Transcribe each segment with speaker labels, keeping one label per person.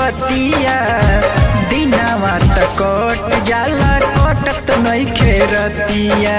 Speaker 1: बतिया दिनवा त कट जाला कटत नइखे रतिया।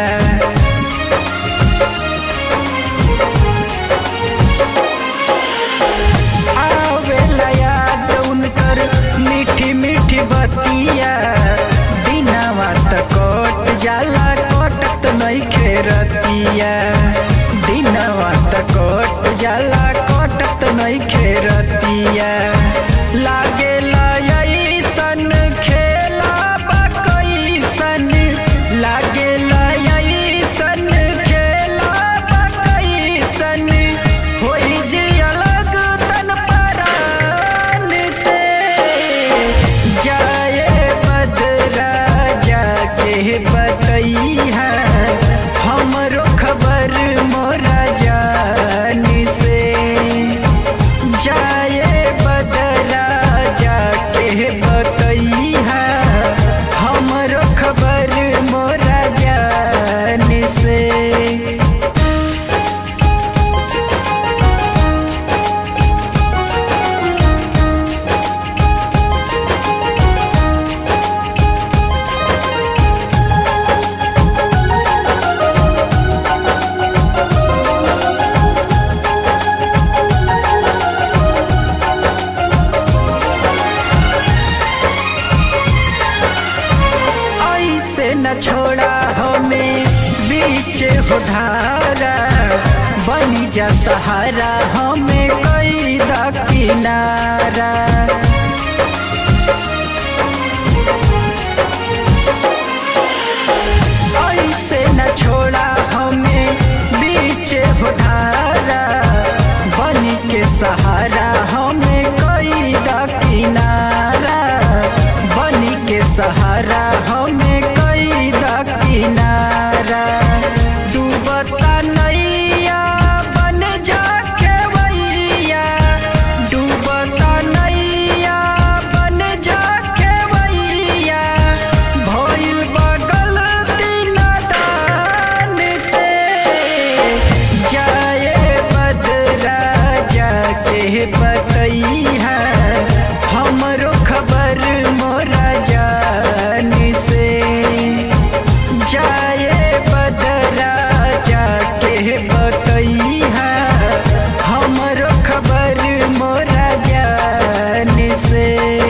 Speaker 1: आवेला याद उनकर मीठी मीठी बतिया दिनवा त कट जाला कटत नइखे रतिया। दिनवा त कट जाला कटत नइखे रतिया। लागेला ऐसन खेला बा कैसन, लागेला ऐसन खेला बा कैसन, होई जे अलग तन परान से। जाए बदरा जाके बतैहा हमरो खबर मोरा जान से। जाए बदरा जाके बतैहा हमरो खबर मोरा जान से। न छोड़ा हमें बीच हो धारा, बनी जा सहारा हमें कई दा किनारा। ऐसे न छोड़ा हमें बीच हो धारा, बनी के सहारा हमें कई दा किनारा। बनी के सहारा हमें कई दा किनारा। डूबता नैया बन जाके वैया, डूबता नैया बन जाके वैया, भइल बगल नादान से। जाए बदरा जाके बतैहा हमरो खबर मोरा जान से। जाए बदरा जाके बतैहा हमरो खबर मोरा जान से।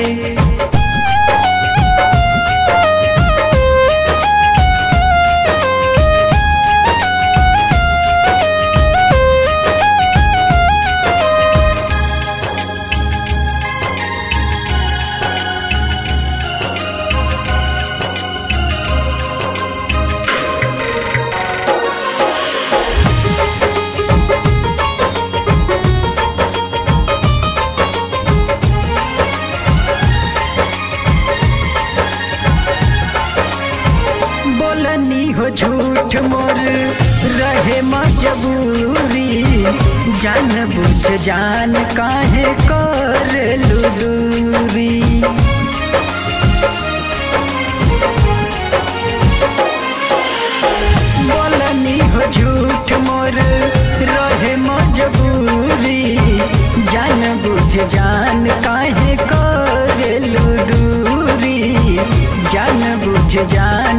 Speaker 1: बोलनी हो झूठ मोर रहे मजबूरी, जान बुझ जान काहे कर लू दूरी। बोलनी हो झूठ मोर रहे मजबूरी, जान बुझ जान काहे कर लू दूरी। जान बुझ जान